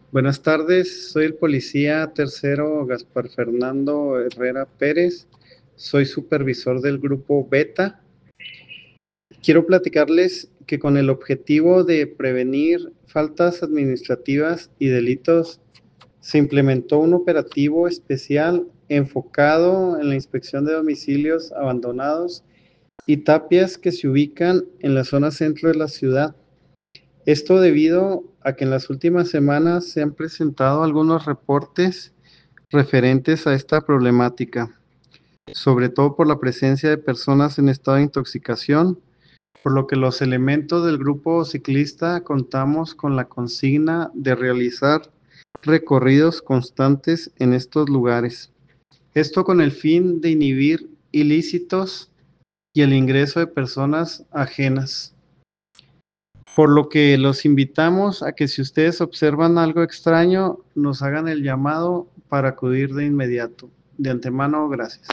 Buenas tardes, soy el policía tercero Gaspar Fernando Herrera Pérez, soy supervisor del grupo Beta. Quiero platicarles que con el objetivo de prevenir faltas administrativas y delitos, se implementó un operativo especial enfocado en la inspección de domicilios abandonados y tapias que se ubican en la zona centro de la ciudad. Esto debido a que en las últimas semanas se han presentado algunos reportes referentes a esta problemática, sobre todo por la presencia de personas en estado de intoxicación, por lo que los elementos del grupo ciclista contamos con la consigna de realizar recorridos constantes en estos lugares. Esto con el fin de inhibir ilícitos y el ingreso de personas ajenas. Por lo que los invitamos a que si ustedes observan algo extraño, nos hagan el llamado para acudir de inmediato. De antemano, gracias.